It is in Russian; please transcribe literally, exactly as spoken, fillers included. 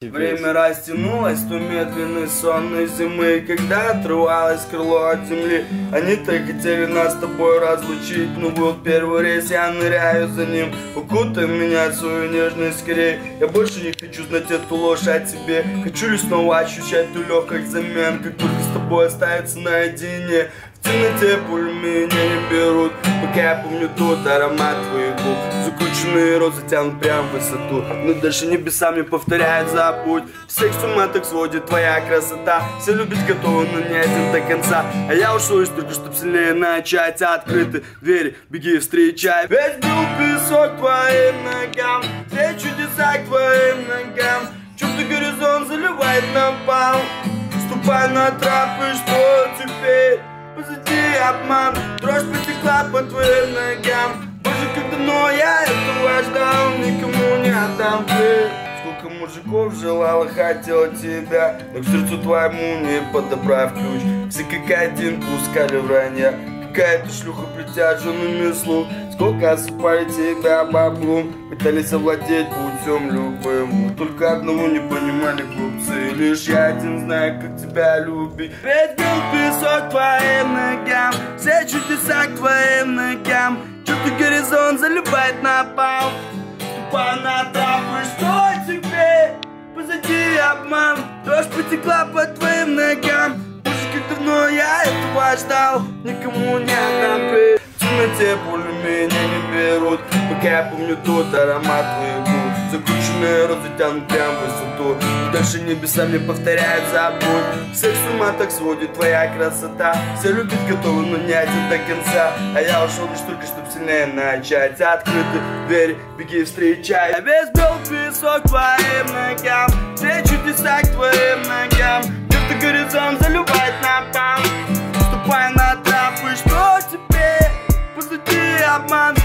Время растянулось, то медленный сонной зимы, когда отрывалось крыло от земли. Они так хотели нас с тобой разлучить, но вот первый рейс, я ныряю за ним. Укутай меня в свою нежность скорее. Я больше не хочу знать эту ложь о тебе. Хочу лишь снова ощущать ту легкость взамен, как только с тобой остается наедине. В темноте пули меня не берут, пока я помню тот аромат твоих губ. Закрученные розы тянут прям в высоту, но дальше небеса мне повторяют забудь. Всех с ума так сводит твоя красота. Все любить готовы, но не один до конца. А я ушел лишь только, чтоб сильнее начать. Открыты двери, беги встречай. Весь был песок твоим ногам, все чудеса к твоим ногам. Чувствуй, горизонт заливает напал. Ступай на тропы, что теперь? Позади обман, дрожь потекла по твоим ногам. Боже, как давно я этого ждал, никому не отдам ты. Сколько мужиков желала, хотела тебя, но к сердцу твоему не подобрав ключ. Все как один пускали вранья, какая-то шлюха притяженными слух. Сколько осыпали тебя баблом, пытались овладеть путем любым, но только одного не понимали глупцы. Лишь я один знаю, как тебя любить. Ведь был песок твоим ногам, все чудеса к твоим ногам. Чувствуй, горизонт заливает напал. Ступай на тропы, что теперь? Позади обман, дождь потекла по твоим ногам. Боже, как давно я этого ждал, никому не отдам ты. В темноте пули меня не берут, пока я помню тот аромат твоих губ. Закрученные розы тянут прям в высоту, дальше небеса мне повторяют забудь. Всех с ума так сводит твоя красота. Все любить готовы, но не один до конца. А я ушел лишь только, чтоб сильнее начать. Открыты двери, беги встречай. Я весь был песок твоим ногам, все чудеса к твоим ногам. Где-то горизонт заливает напал. Ступай на тропы, что теперь? Позади обман,